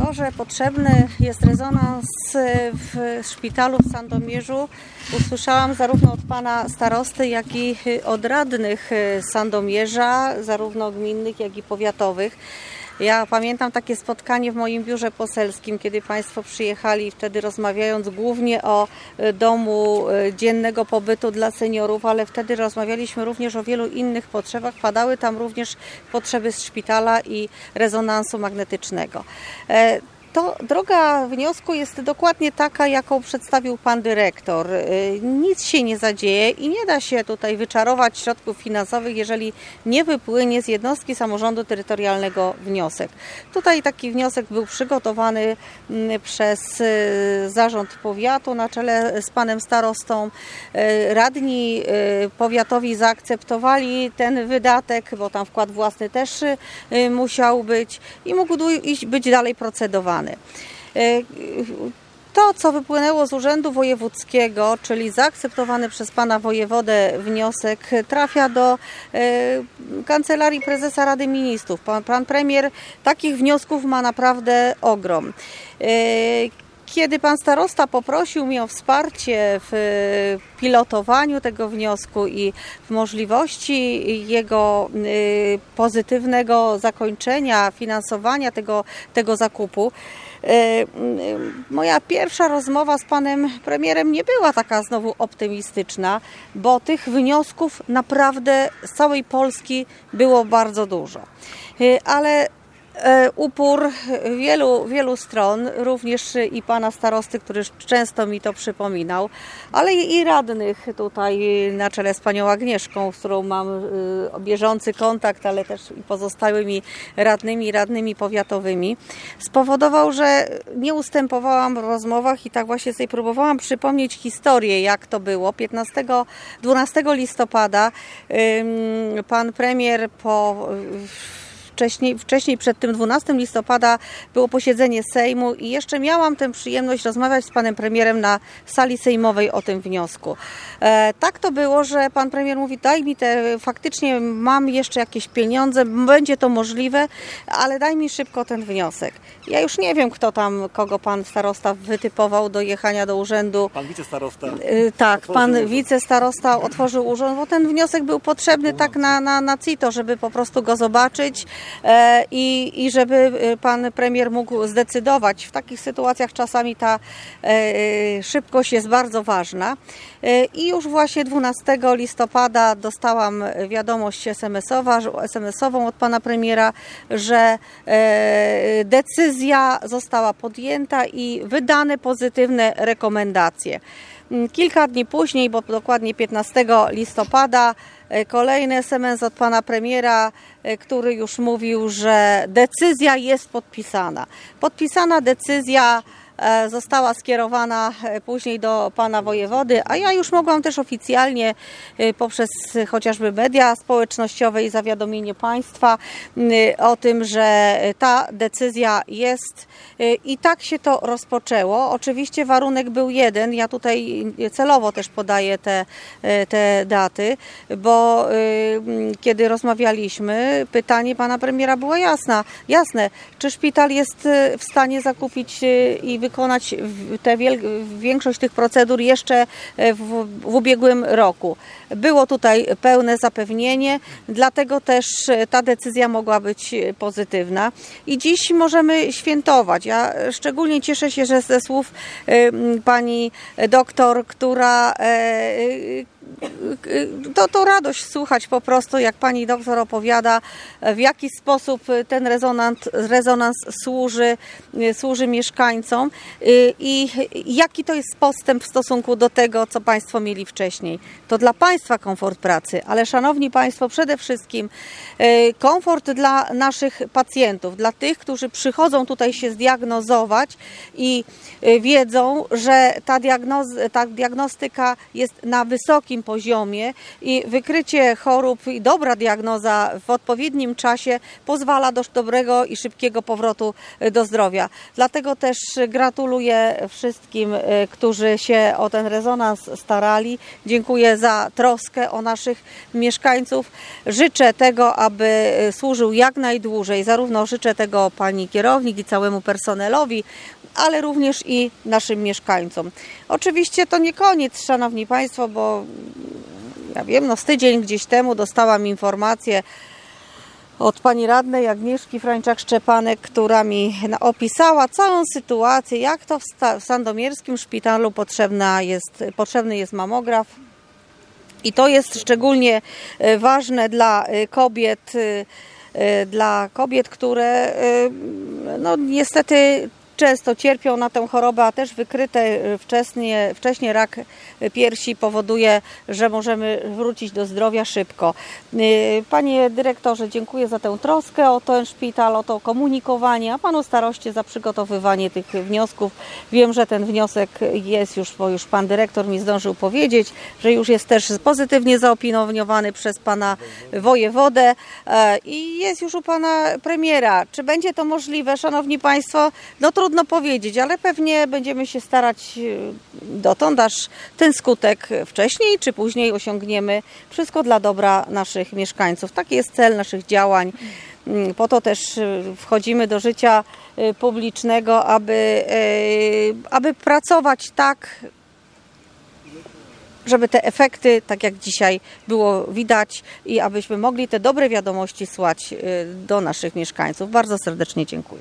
To, że potrzebny jest rezonans w szpitalu w Sandomierzu, usłyszałam zarówno od pana starosty, jak i od radnych Sandomierza, zarówno gminnych, jak i powiatowych. Ja pamiętam takie spotkanie w moim biurze poselskim, kiedy państwo przyjechali, wtedy rozmawiając głównie o domu dziennego pobytu dla seniorów, ale wtedy rozmawialiśmy również o wielu innych potrzebach. Padały tam również potrzeby z szpitala i rezonansu magnetycznego. To droga wniosku jest dokładnie taka, jaką przedstawił pan dyrektor. Nic się nie zadzieje i nie da się tutaj wyczarować środków finansowych, jeżeli nie wypłynie z jednostki samorządu terytorialnego wniosek. Tutaj taki wniosek był przygotowany przez zarząd powiatu na czele z panem starostą. Radni powiatowi zaakceptowali ten wydatek, bo tam wkład własny też musiał być i mógł być dalej procedowany. To, co wypłynęło z Urzędu Wojewódzkiego, czyli zaakceptowany przez pana wojewodę wniosek, trafia do Kancelarii Prezesa Rady Ministrów. Pan premier takich wniosków ma naprawdę ogrom. Kiedy pan starosta poprosił mnie o wsparcie w pilotowaniu tego wniosku i w możliwości jego pozytywnego zakończenia, finansowania tego zakupu, moja pierwsza rozmowa z panem premierem nie była taka znowu optymistyczna, bo tych wniosków naprawdę z całej Polski było bardzo dużo. Ale upór wielu stron, również i pana starosty, który często mi to przypominał, ale i radnych tutaj na czele z panią Agnieszką, z którą mam bieżący kontakt, ale też i pozostałymi radnymi powiatowymi, spowodował, że nie ustępowałam w rozmowach i tak właśnie sobie próbowałam przypomnieć historię, jak to było. 12 listopada pan premier Wcześniej przed tym 12 listopada było posiedzenie Sejmu i jeszcze miałam tę przyjemność rozmawiać z panem premierem na sali sejmowej o tym wniosku. Tak to było, że pan premier mówi: daj mi faktycznie mam jeszcze jakieś pieniądze, będzie to możliwe, ale daj mi szybko ten wniosek. Ja już nie wiem, kogo pan starosta wytypował do jechania do urzędu. Pan wicestarosta. Tak, pan wicestarosta otworzył urząd, bo ten wniosek był potrzebny tak na CITO, żeby po prostu go zobaczyć i żeby pan premier mógł zdecydować. W takich sytuacjach czasami ta szybkość jest bardzo ważna. I już właśnie 12 listopada dostałam wiadomość SMS-ową od pana premiera, że decyzja została podjęta i wydane pozytywne rekomendacje. Kilka dni później, bo dokładnie 15 listopada, kolejny SMS od pana premiera, który już mówił, że decyzja jest podpisana. Podpisana decyzja została skierowana później do pana wojewody, a ja już mogłam też oficjalnie poprzez chociażby media społecznościowe i zawiadomienie państwa o tym, że ta decyzja jest i tak się to rozpoczęło. Oczywiście warunek był jeden, ja tutaj celowo też podaję te daty, bo kiedy rozmawialiśmy, pytanie pana premiera było jasne, czy szpital jest w stanie zakupić i wykonać większość tych procedur jeszcze w ubiegłym roku. Było tutaj pełne zapewnienie, dlatego też ta decyzja mogła być pozytywna i dziś możemy świętować. Ja szczególnie cieszę się, że ze słów pani doktor, która to radość słuchać po prostu, jak pani doktor opowiada, w jaki sposób ten rezonans służy mieszkańcom i jaki to jest postęp w stosunku do tego, co państwo mieli wcześniej. To dla państwa komfort pracy, ale szanowni państwo, przede wszystkim komfort dla naszych pacjentów, dla tych, którzy przychodzą tutaj się zdiagnozować i wiedzą, że ta diagnostyka jest na wysokim wysokim poziomie i wykrycie chorób i dobra diagnoza w odpowiednim czasie pozwala do dobrego i szybkiego powrotu do zdrowia. Dlatego też gratuluję wszystkim, którzy się o ten rezonans starali. Dziękuję za troskę o naszych mieszkańców. Życzę tego, aby służył jak najdłużej. Zarówno życzę tego pani kierownik i całemu personelowi, ale również i naszym mieszkańcom. Oczywiście to nie koniec, szanowni państwo, bo ja wiem, z tydzień gdzieś temu dostałam informację od pani radnej Agnieszki Frańczak-Szczepanek, która mi opisała całą sytuację, jak to w sandomierskim szpitalu potrzebny jest mamograf. I to jest szczególnie ważne dla kobiet, które niestety często cierpią na tę chorobę, a też wykryte wcześnie rak piersi powoduje, że możemy wrócić do zdrowia szybko. Panie dyrektorze, dziękuję za tę troskę o ten szpital, o to komunikowanie, a panu staroście za przygotowywanie tych wniosków. Wiem, że ten wniosek jest już, bo już pan dyrektor mi zdążył powiedzieć, że już jest też pozytywnie zaopiniowany przez pana wojewodę i jest już u pana premiera. Czy będzie to możliwe, szanowni państwo? Trudno powiedzieć, ale pewnie będziemy się starać dotąd, aż ten skutek wcześniej czy później osiągniemy. Wszystko dla dobra naszych mieszkańców. Taki jest cel naszych działań. Po to też wchodzimy do życia publicznego, aby pracować tak, żeby te efekty, tak jak dzisiaj było widać, i abyśmy mogli te dobre wiadomości słać do naszych mieszkańców. Bardzo serdecznie dziękuję.